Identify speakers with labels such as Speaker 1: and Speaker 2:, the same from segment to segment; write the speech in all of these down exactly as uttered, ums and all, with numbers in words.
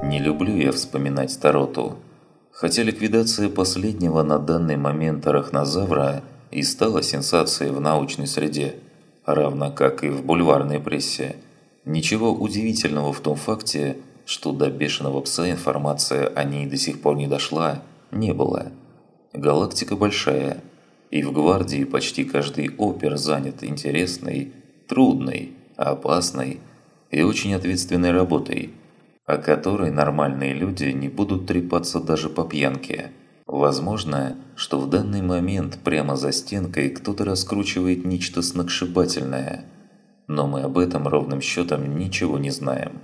Speaker 1: Не люблю я вспоминать Тароту, хотя ликвидация последнего на данный момент арахнозавра и стала сенсацией в научной среде, равно как и в бульварной прессе. Ничего удивительного в том факте, что до бешеного пса информация о ней до сих пор не дошла, не было. Галактика большая, и в гвардии почти каждый опер занят интересной, трудной, опасной и очень ответственной работой, о которой нормальные люди не будут трепаться даже по пьянке. Возможно, что в данный момент прямо за стенкой кто-то раскручивает нечто сногсшибательное, но мы об этом ровным счетом ничего не знаем.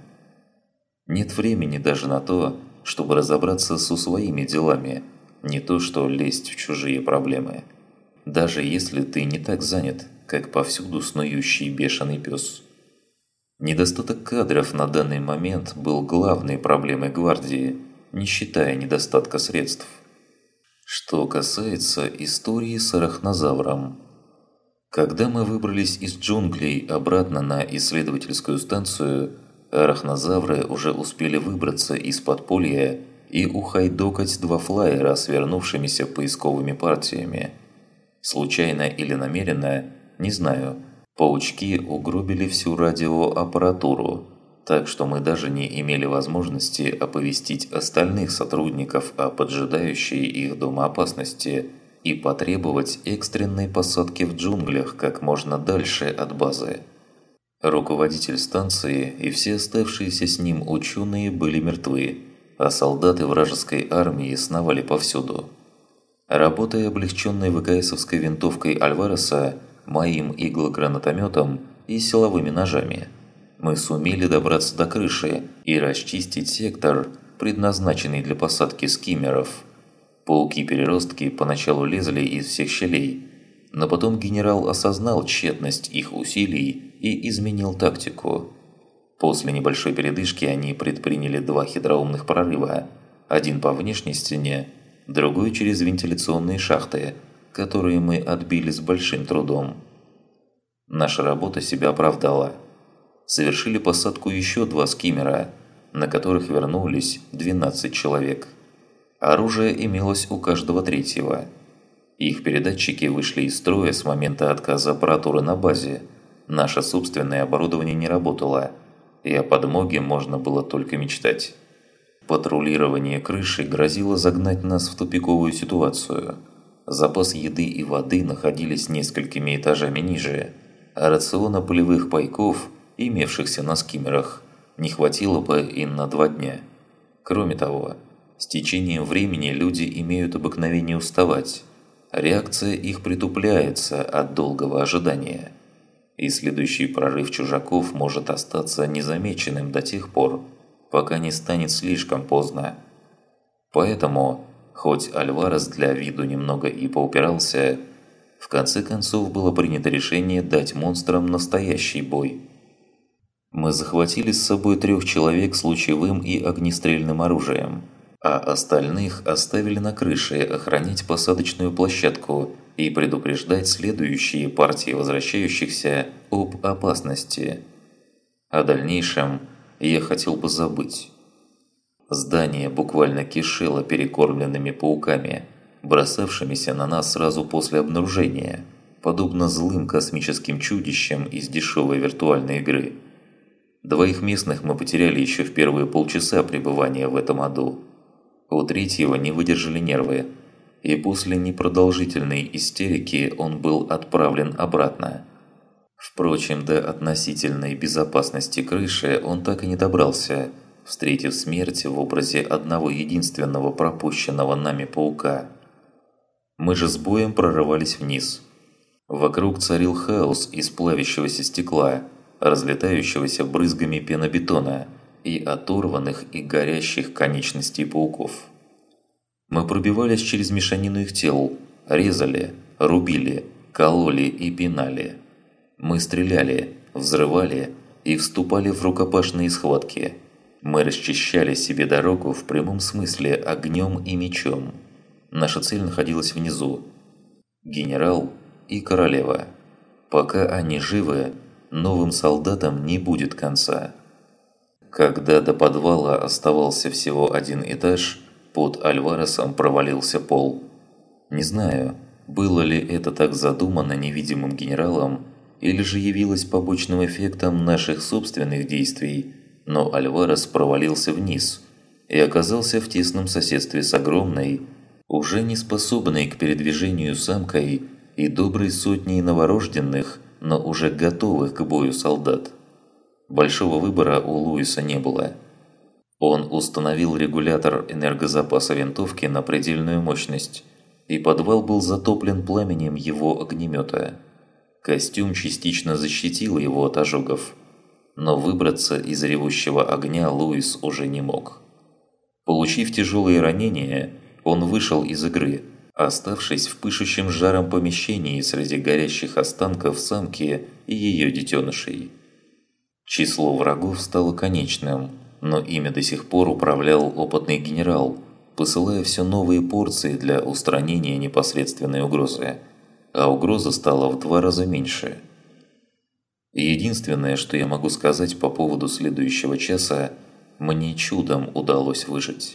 Speaker 1: Нет времени даже на то, чтобы разобраться со своими делами, не то что лезть в чужие проблемы. Даже если ты не так занят, как повсюду снующий бешеный пес. Недостаток кадров на данный момент был главной проблемой гвардии, не считая недостатка средств. Что касается истории с арахнозавром. Когда мы выбрались из джунглей обратно на исследовательскую станцию, арахнозавры уже успели выбраться из подполья и ухайдокать два флайера с вернувшимися поисковыми партиями. Случайно или намеренно, не знаю, паучки угробили всю радиоаппаратуру, так что мы даже не имели возможности оповестить остальных сотрудников о поджидающей их дома опасности и потребовать экстренной посадки в джунглях как можно дальше от базы. Руководитель станции и все оставшиеся с ним ученые были мертвы, а солдаты вражеской армии сновали повсюду. Работая облегченной ВКСовской винтовкой Альвареса, моим иглогранатометом и силовыми ножами, мы сумели добраться до крыши и расчистить сектор, предназначенный для посадки скиммеров. Пауки-переростки поначалу лезли из всех щелей, но потом генерал осознал тщетность их усилий и изменил тактику. После небольшой передышки они предприняли два хитроумных прорыва, один по внешней стене, другой через вентиляционные шахты, которые мы отбили с большим трудом. Наша работа себя оправдала. Совершили посадку еще два скиммера, на которых вернулись двенадцать человек. Оружие имелось у каждого третьего. Их передатчики вышли из строя с момента отказа аппаратуры на базе. Наше собственное оборудование не работало, и о подмоге можно было только мечтать. Патрулирование крыши грозило загнать нас в тупиковую ситуацию. Запас еды и воды находились несколькими этажами ниже, а рациона полевых пайков, имевшихся на скиммерах, не хватило бы и на два дня. Кроме того, с течением времени люди имеют обыкновение уставать. Реакция их притупляется от долгого ожидания. И следующий прорыв чужаков может остаться незамеченным до тех пор, пока не станет слишком поздно. Поэтому, хоть Альварес для виду немного и поупирался, в конце концов было принято решение дать монстрам настоящий бой. Мы захватили с собой трех человек с лучевым и огнестрельным оружием, а остальных оставили на крыше охранять посадочную площадку и предупреждать следующие партии возвращающихся об опасности. О дальнейшем я хотел бы забыть. Здание буквально кишело перекормленными пауками, бросавшимися на нас сразу после обнаружения, подобно злым космическим чудищам из дешевой виртуальной игры. Двоих местных мы потеряли еще в первые полчаса пребывания в этом аду. У третьего не выдержали нервы, и после непродолжительной истерики он был отправлен обратно. Впрочем, до относительной безопасности крыши он так и не добрался, встретив смерть в образе одного единственного пропущенного нами паука. Мы же с боем прорывались вниз. Вокруг царил хаос из плавящегося стекла, разлетающегося брызгами пенобетона и оторванных и горящих конечностей пауков. Мы пробивались через мешанину их тел, резали, рубили, кололи и пинали. Мы стреляли, взрывали и вступали в рукопашные схватки. Мы расчищали себе дорогу в прямом смысле огнем и мечом. Наша цель находилась внизу. Генерал и королева. Пока они живы, новым солдатам не будет конца. Когда до подвала оставался всего один этаж, под Альваресом провалился пол. Не знаю, было ли это так задумано невидимым генералом, или же явилось побочным эффектом наших собственных действий, но Альварес провалился вниз и оказался в тесном соседстве с огромной, уже не способной к передвижению самкой и доброй сотней новорожденных, но уже готовых к бою солдат. Большого выбора у Луиса не было. Он установил регулятор энергозапаса винтовки на предельную мощность, и подвал был затоплен пламенем его огнемета. Костюм частично защитил его от ожогов, но выбраться из ревущего огня Луис уже не мог. Получив тяжелые ранения, он вышел из игры, оставшись в пышущем жаром помещении среди горящих останков самки и ее детенышей. Число врагов стало конечным, но ими до сих пор управлял опытный генерал, посылая все новые порции для устранения непосредственной угрозы, а угроза стала в два раза меньше. Единственное, что я могу сказать по поводу следующего часа, мне чудом удалось выжить.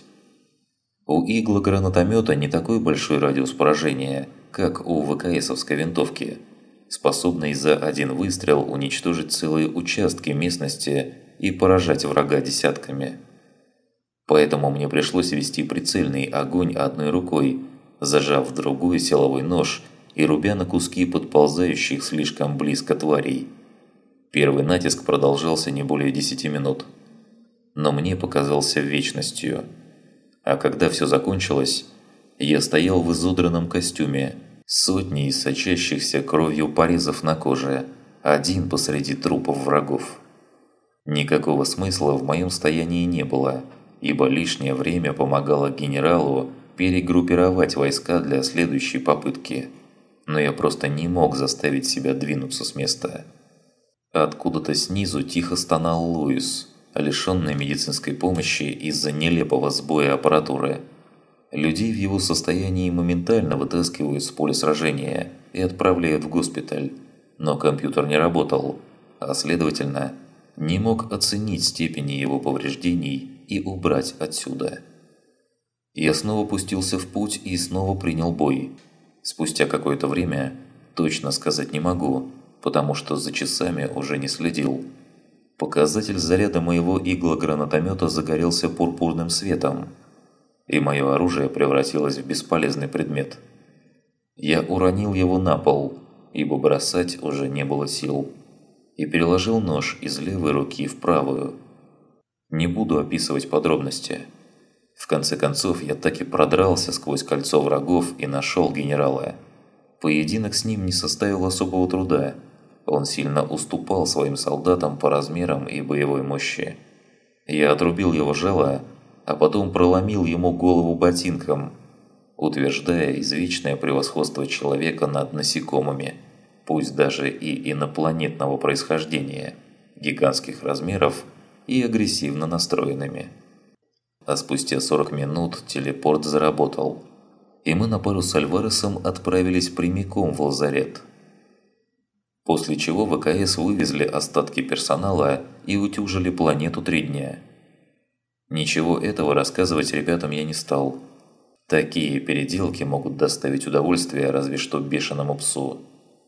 Speaker 1: У иглогранатомета не такой большой радиус поражения, как у ВКСовской винтовки, способной за один выстрел уничтожить целые участки местности и поражать врага десятками. Поэтому мне пришлось вести прицельный огонь одной рукой, зажав другой силовой нож и рубя на куски подползающих слишком близко тварей. Первый натиск продолжался не более десяти минут, но мне показался вечностью. А когда все закончилось, я стоял в изодранном костюме, сотней сочащихся кровью порезов на коже, один посреди трупов врагов. Никакого смысла в моем стоянии не было, ибо лишнее время помогало генералу перегруппировать войска для следующей попытки. Но я просто не мог заставить себя двинуться с места. Откуда-то снизу тихо стонал Луис, лишенный медицинской помощи из-за нелепого сбоя аппаратуры. Людей в его состоянии моментально вытаскивают с поля сражения и отправляют в госпиталь, но компьютер не работал, а следовательно, не мог оценить степени его повреждений и убрать отсюда. Я снова пустился в путь и снова принял бой. Спустя какое-то время, точно сказать не могу, потому что за часами уже не следил. Показатель заряда моего иглогранатомета загорелся пурпурным светом, и мое оружие превратилось в бесполезный предмет. Я уронил его на пол, ибо бросать уже не было сил, и переложил нож из левой руки в правую. Не буду описывать подробности. В конце концов, я так и продрался сквозь кольцо врагов и нашел генерала. Поединок с ним не составил особого труда. Он сильно уступал своим солдатам по размерам и боевой мощи. Я отрубил его жало, а потом проломил ему голову ботинком, утверждая извечное превосходство человека над насекомыми, пусть даже и инопланетного происхождения, гигантских размеров и агрессивно настроенными. А спустя сорок минут телепорт заработал, и мы на пару с Альваресом отправились прямиком в лазарет. После чего ВКС вывезли остатки персонала и утюжили планету три дня. Ничего этого рассказывать ребятам я не стал. Такие переделки могут доставить удовольствие разве что бешеному псу.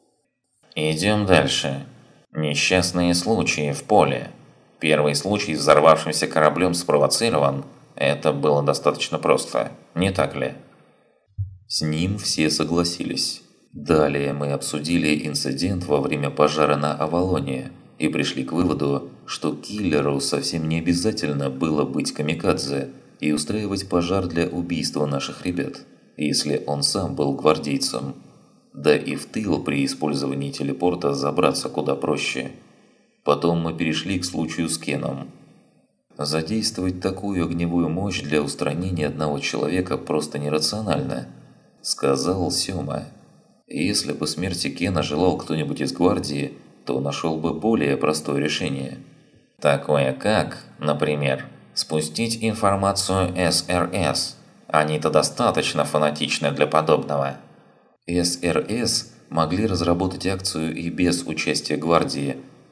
Speaker 1: Идем дальше. Несчастные случаи в поле. Первый случай с взорвавшимся кораблем спровоцирован. Это было достаточно просто, не так ли? С ним все согласились. Далее мы обсудили инцидент во время пожара на Авалоне и пришли к выводу, что киллеру совсем не обязательно было быть камикадзе и устраивать пожар для убийства наших ребят, если он сам был гвардейцем. Да и в тыл при использовании телепорта забраться куда проще. Потом мы перешли к случаю с Кеном. Задействовать такую огневую мощь для устранения одного человека просто нерационально, сказал Сёма. Если бы смерти Кена желал кто-нибудь из гвардии, то нашел бы более простое решение. Такое как, например, спустить информацию эс эр эс. Они-то достаточно фанатичны для подобного. эс эр эс могли разработать акцию и без участия гвардии,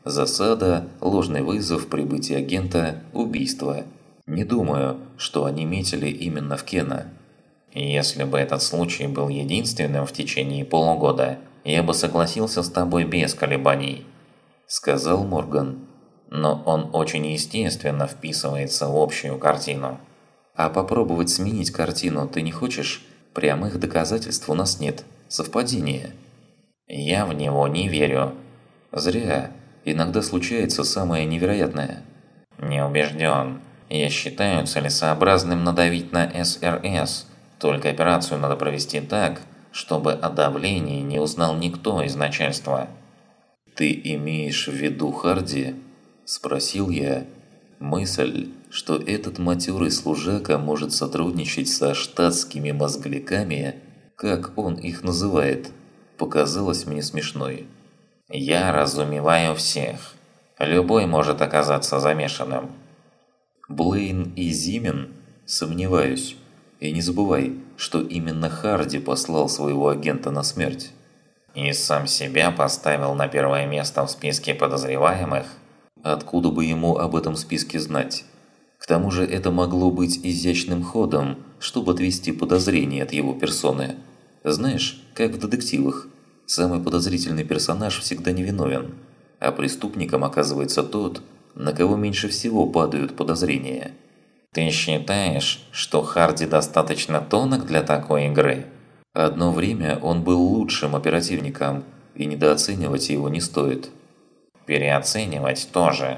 Speaker 1: Засада, ложный вызов, прибытие агента, убийство. Не думаю, что они метили именно в Кена.
Speaker 2: Если бы этот случай был единственным в течение полугода, я бы согласился с тобой без колебаний, сказал Морган. Но он очень естественно вписывается в общую картину.
Speaker 1: А попробовать сменить картину ты не хочешь? Прямых доказательств у нас нет. Совпадение.
Speaker 2: Я в него не верю.
Speaker 1: Зря. Иногда случается самое невероятное.
Speaker 2: Не убежден. Я считаю целесообразным надавить на эс эр эс. Только операцию надо провести так, чтобы о давлении не узнал никто из начальства.
Speaker 1: «Ты имеешь в виду Харди?» – спросил я. Мысль, что этот матерый служака может сотрудничать со штатскими мозгляками, как он их называет, показалась мне смешной.
Speaker 2: «Я разумеваю всех. Любой может оказаться замешанным».
Speaker 1: «Блейн и Зимен? Сомневаюсь. И не забывай, что именно Харди послал своего агента на смерть».
Speaker 2: «И сам себя поставил на первое место в списке подозреваемых?»
Speaker 1: Откуда бы ему об этом списке знать? К тому же это могло быть изящным ходом, чтобы отвести подозрения от его персоны. Знаешь, как в детективах, самый подозрительный персонаж всегда невиновен, а преступником оказывается тот, на кого меньше всего падают подозрения.
Speaker 2: «Ты считаешь, что Харди достаточно тонок для такой игры?»
Speaker 1: Одно время он был лучшим оперативником, и недооценивать его не стоит.
Speaker 2: Переоценивать тоже.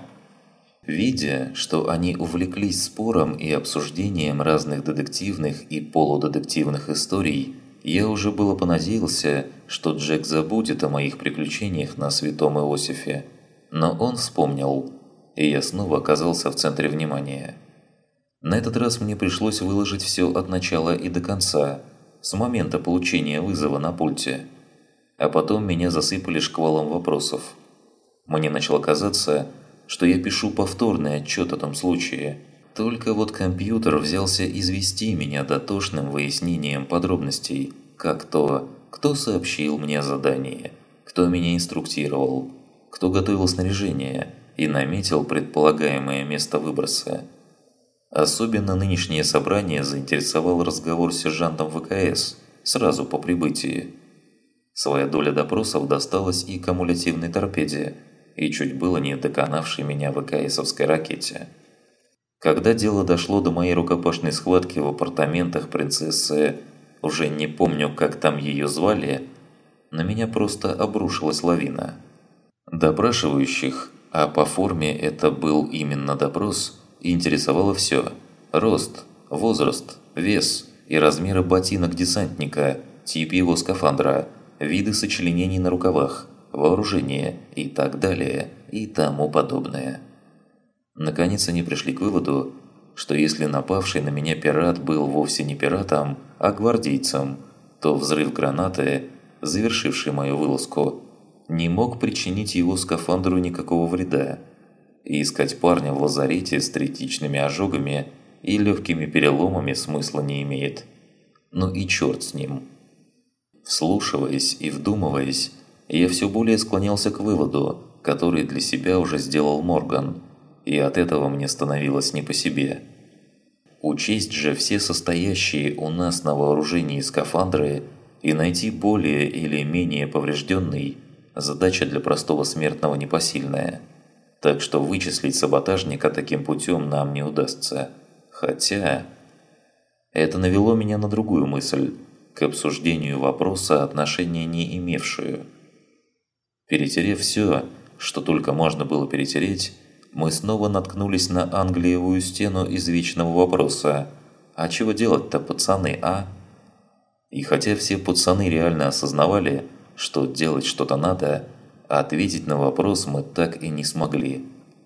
Speaker 1: Видя, что они увлеклись спором и обсуждением разных детективных и полудетективных историй, я уже было понадеялся, что Джек забудет о моих приключениях на Святом Иосифе. Но он вспомнил, и я снова оказался в центре внимания. На этот раз мне пришлось выложить все от начала и до конца, с момента получения вызова на пульте. А потом меня засыпали шквалом вопросов. Мне начало казаться, что я пишу повторный отчет о том случае. Только вот компьютер взялся извести меня дотошным выяснением подробностей, как то, кто сообщил мне о задании, кто меня инструктировал, кто готовил снаряжение и наметил предполагаемое место выброса. Особенно нынешнее собрание заинтересовал разговор с сержантом вэ ка эс сразу по прибытии. Своя доля допросов досталась и кумулятивной торпеде, и чуть было не доконавшей меня вэ ка эсовской ракете. Когда дело дошло до моей рукопашной схватки в апартаментах принцессы, уже не помню, как там ее звали, на меня просто обрушилась лавина. Допрашивающих, а по форме это был именно допрос, интересовало все: рост, возраст, вес и размеры ботинок десантника, тип его скафандра, виды сочленений на рукавах, вооружение и так далее и тому подобное. Наконец они пришли к выводу, что если напавший на меня пират был вовсе не пиратом, а гвардейцем, то взрыв гранаты, завершивший мою вылазку, не мог причинить его скафандру никакого вреда. И искать парня в лазарете с третичными ожогами и легкими переломами смысла не имеет. Ну и черт с ним. Вслушиваясь и вдумываясь, я все более склонялся к выводу, который для себя уже сделал Морган, и от этого мне становилось не по себе. Учесть же все состоящие у нас на вооружении скафандры и найти более или менее поврежденный – задача для простого смертного непосильная. Так что вычислить саботажника таким путем нам не удастся. Хотя… Это навело меня на другую мысль, к обсуждению вопроса, отношения не имевшую. Перетерев все, что только можно было перетереть, мы снова наткнулись на Англиевую стену извечного вопроса: «А чего делать-то, пацаны, а?» И хотя все пацаны реально осознавали, что делать что-то надо, ответить на вопрос мы так и не смогли.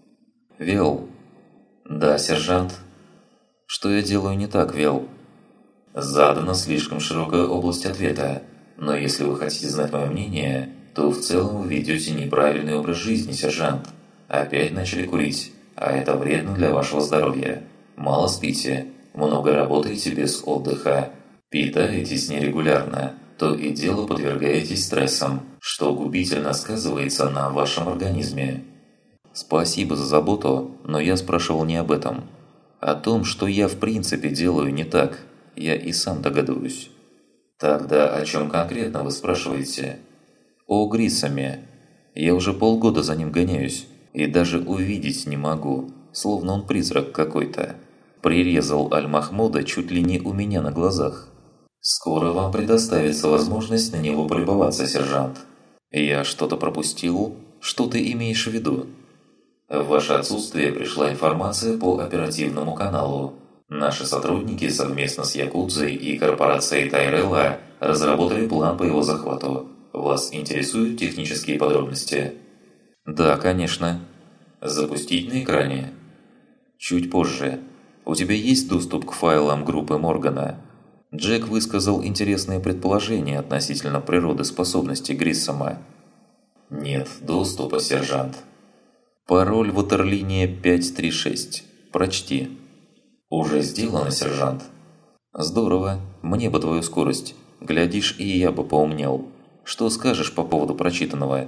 Speaker 1: «Вел?» «Да, сержант?» «Что я делаю не так, Вел?» «Задана слишком широкая область ответа, но если вы хотите знать мое мнение, то в целом вы ведете неправильный образ жизни, сержант. Опять начали курить, а это вредно для вашего здоровья. Мало спите, много работаете без отдыха, питаетесь нерегулярно, то и дело подвергаетесь стрессам, что губительно сказывается на вашем организме. Спасибо за заботу, но я спрашивал не об этом. О том, что я в принципе делаю не так, я и сам догадываюсь.
Speaker 2: Тогда о чем конкретно вы спрашиваете?
Speaker 1: О Гриссоме. Я уже полгода за ним гоняюсь, и даже увидеть не могу, словно он призрак какой-то. Прирезал Аль-Махмуда чуть ли не у меня на глазах.
Speaker 2: Скоро вам предоставится возможность на него полюбоваться, сержант.
Speaker 1: Я что-то пропустил? Что ты имеешь в виду?
Speaker 2: В ваше отсутствие пришла информация по оперативному каналу. Наши сотрудники совместно с Якудзой и корпорацией Тайрелла разработали план по его захвату. Вас интересуют технические подробности?
Speaker 1: Да, конечно.
Speaker 2: Запустить на экране?
Speaker 1: Чуть позже. У тебя есть доступ к файлам группы Моргана? Джек высказал интересные предположения относительно природы способностей Гриссома.
Speaker 2: Нет доступа, сержант.
Speaker 1: Пароль ватерлиния пять три шесть. Прочти.
Speaker 2: Уже сделано, сержант.
Speaker 1: Здорово. Мне бы твою скорость. Глядишь, и я бы поумнел. Что скажешь по поводу прочитанного?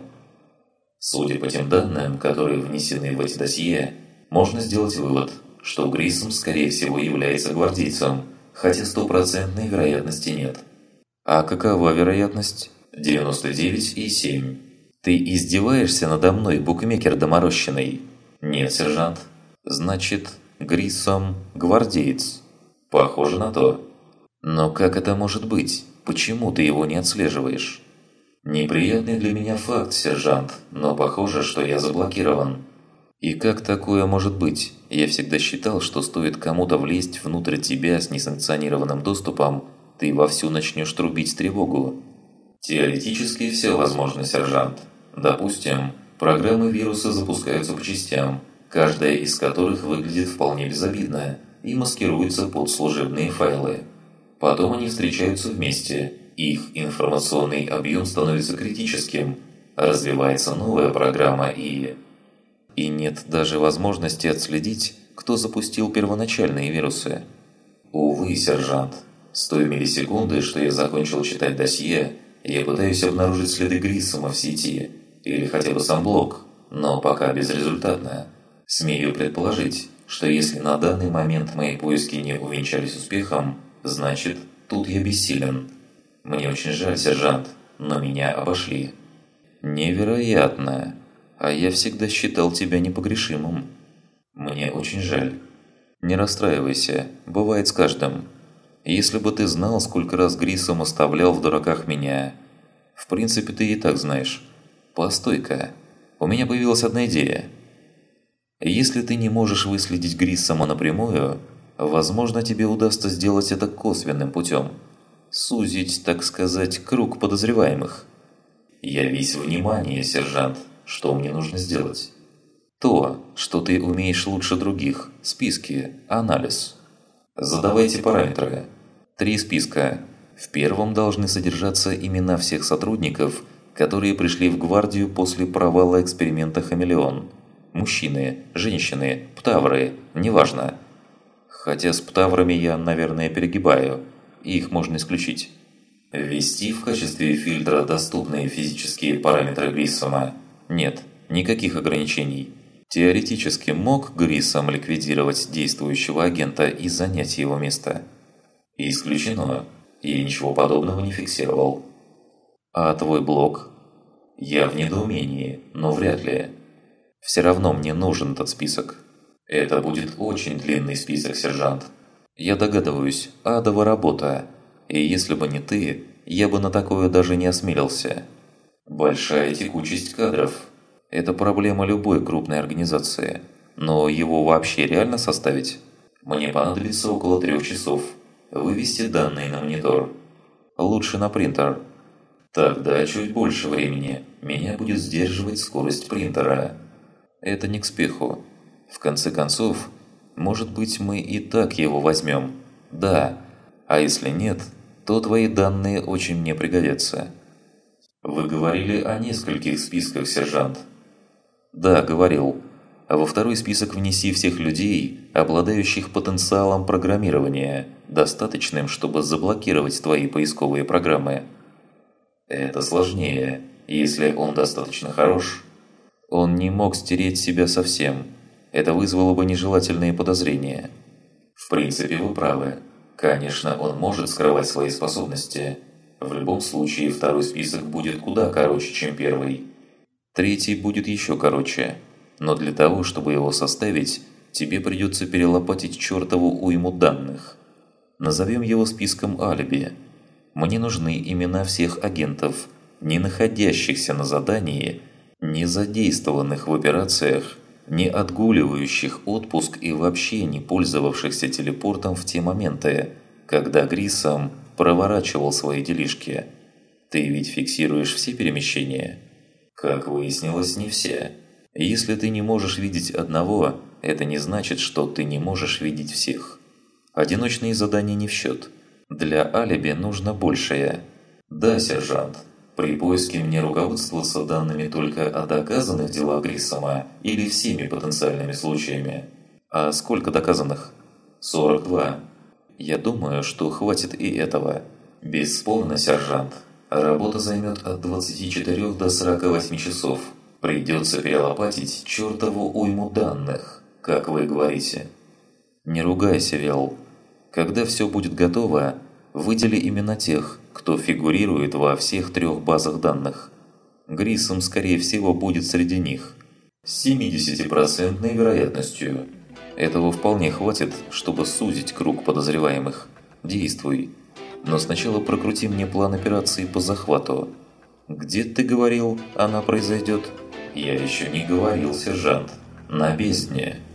Speaker 2: Судя по тем данным, которые внесены в эти досье, можно сделать вывод, что Гриссом, скорее всего, является гвардейцем, хотя стопроцентной вероятности нет.
Speaker 1: А какова вероятность?
Speaker 2: девяносто девять и семь.
Speaker 1: Ты издеваешься надо мной, букмекер доморощенный?
Speaker 2: Нет, сержант.
Speaker 1: Значит, Гриссом гвардеец?
Speaker 2: Похоже на то.
Speaker 1: Но как это может быть? Почему ты его не отслеживаешь?
Speaker 2: Неприятный для меня факт, сержант, но похоже, что я заблокирован.
Speaker 1: И как такое может быть? Я всегда считал, что стоит кому-то влезть внутрь тебя с несанкционированным доступом, ты вовсю начнешь трубить тревогу.
Speaker 2: Теоретически все возможно, сержант. Допустим, программы вируса запускаются по частям, каждая из которых выглядит вполне безобидно и маскируется под служебные файлы. Потом они встречаются вместе, их информационный объем становится критическим, развивается новая программа и...
Speaker 1: И нет даже возможности отследить, кто запустил первоначальные вирусы.
Speaker 2: Увы, сержант. С той миллисекунды, что я закончил читать досье, я пытаюсь обнаружить следы Гриссома в сети, или хотя бы сам блок, но пока безрезультатно. Смею предположить, что если на данный момент мои поиски не увенчались успехом, значит, тут я бессилен. Мне очень жаль, сержант, но меня обошли.
Speaker 1: Невероятно. А я всегда считал тебя непогрешимым.
Speaker 2: Мне очень жаль.
Speaker 1: Не расстраивайся, бывает с каждым. Если бы ты знал, сколько раз Гриссом оставлял в дураках меня. В принципе, ты и так знаешь. Постой-ка, у меня появилась одна идея. Если ты не можешь выследить Гриссома напрямую, возможно, тебе удастся сделать это косвенным путем. Сузить, так сказать, круг подозреваемых.
Speaker 2: Я весь внимание, сержант. Что мне нужно сделать?
Speaker 1: То, что ты умеешь лучше других. Списки, анализ.
Speaker 2: Задавайте параметры.
Speaker 1: Три списка. В первом должны содержаться имена всех сотрудников, которые пришли в гвардию после провала эксперимента «Хамелеон». Мужчины, женщины, птавры, неважно. Хотя с птаврами я, наверное, перегибаю. Их можно исключить.
Speaker 2: Ввести в качестве фильтра доступные физические параметры Гриссома.
Speaker 1: Нет, никаких ограничений. Теоретически мог Гриссом ликвидировать действующего агента и занять его место?
Speaker 2: Исключено. Я ничего подобного не фиксировал.
Speaker 1: А твой блок?
Speaker 2: Я в недоумении, но вряд ли.
Speaker 1: Все равно мне нужен этот список.
Speaker 2: Это будет очень длинный список, сержант.
Speaker 1: Я догадываюсь, адова работа. И если бы не ты, я бы на такое даже не осмелился.
Speaker 2: Большая текучесть кадров.
Speaker 1: Это проблема любой крупной организации. Но его вообще реально составить?
Speaker 2: Мне понадобится около трех часов. Вывести данные на монитор.
Speaker 1: Лучше на принтер.
Speaker 2: Тогда чуть больше времени. Меня будет сдерживать скорость принтера.
Speaker 1: Это не к спеху. В конце концов, может быть, мы и так его возьмем. Да. А если нет, то твои данные очень мне пригодятся.
Speaker 2: Вы говорили о нескольких списках, сержант.
Speaker 1: Да, говорил. А во второй список внеси всех людей, обладающих потенциалом программирования, достаточным, чтобы заблокировать твои поисковые программы.
Speaker 2: Это сложнее, если он достаточно хорош.
Speaker 1: Он не мог стереть себя совсем. Это вызвало бы нежелательные подозрения.
Speaker 2: В принципе, вы правы. Конечно, он может скрывать свои способности. В любом случае, второй список будет куда короче, чем первый.
Speaker 1: Третий будет еще короче. Но для того, чтобы его составить, тебе придется перелопатить чертову уйму данных. Назовем его списком алиби. Мне нужны имена всех агентов, не находящихся на задании, не задействованных в операциях, не отгуливающих отпуск и вообще не пользовавшихся телепортом в те моменты, когда Гриссом проворачивал свои делишки. Ты ведь фиксируешь все перемещения?
Speaker 2: Как выяснилось, не все.
Speaker 1: Если ты не можешь видеть одного, это не значит, что ты не можешь видеть всех. Одиночные задания не в счет. Для алиби нужно большее.
Speaker 2: Да, сержант. При поиске мне руководствоваться данными только о доказанных делах Гриссома или всеми потенциальными случаями.
Speaker 1: А сколько доказанных?
Speaker 2: сорок два.
Speaker 1: Я думаю, что хватит и этого.
Speaker 2: Бесспорно, сержант. Работа займет от двадцати четырёх до сорока восьми часов. Придется перелопатить чертову уйму данных, как вы говорите.
Speaker 1: Не ругайся, Вел. Когда все будет готово, выдели имена тех, кто фигурирует во всех трех базах данных. Гриссом, скорее всего, будет среди них.
Speaker 2: С семидесятипроцентной вероятностью.
Speaker 1: Этого вполне хватит, чтобы сузить круг подозреваемых. Действуй. Но сначала прокрути мне план операции по захвату. Где, ты говорил, она произойдет?
Speaker 2: Я еще не говорил, сержант. На бездне.